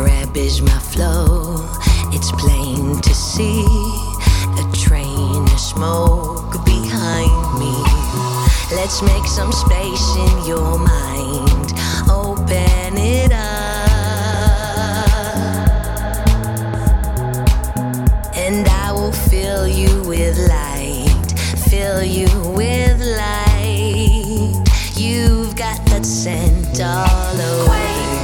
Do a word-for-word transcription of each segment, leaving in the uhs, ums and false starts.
rap is my flow, it's plain to see. A train of smoke behind me. Let's make some space in your mind, open it up, and I will fill you with light, fill you with light. You've got that scent all over.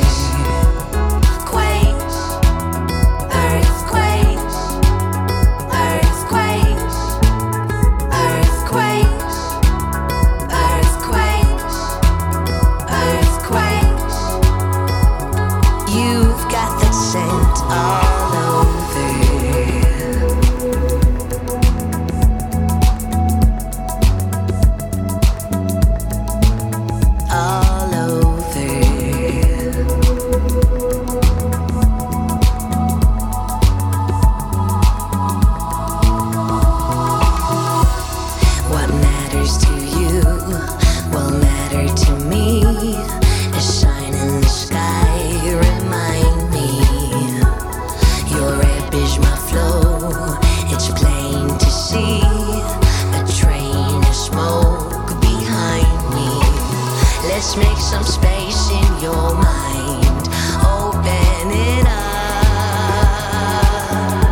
Let's make some space in your mind, open it up,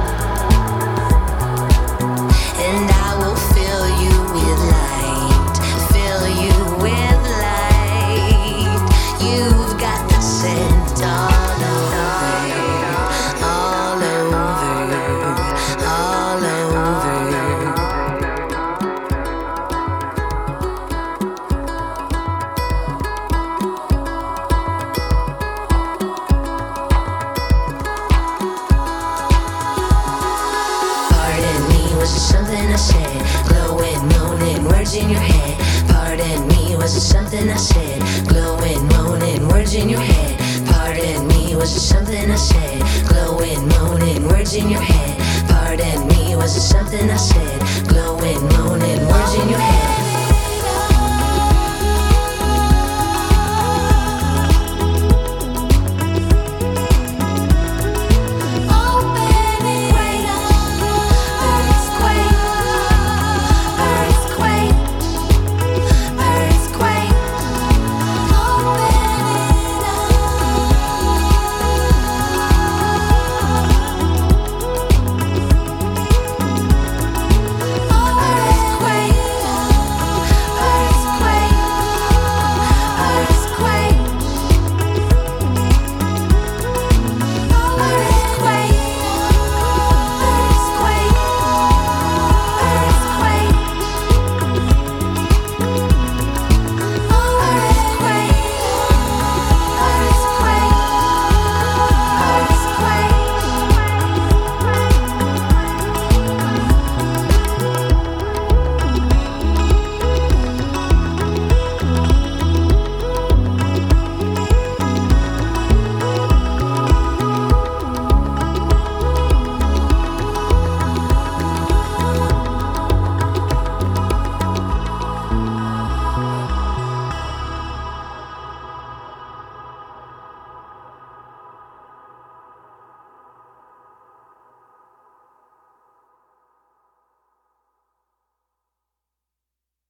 and I will fill you with light, fill you with light. You've got the scent all over, all over, all over. Was it something I said? Glowing, moaning, words in your head. Pardon me, was it something I said? Glowing, moaning, words in your head. Pardon me, was it something I said? Glowing, moaning, words in your head. Pardon me, was it something I said? Glowing, moaning, words in your head.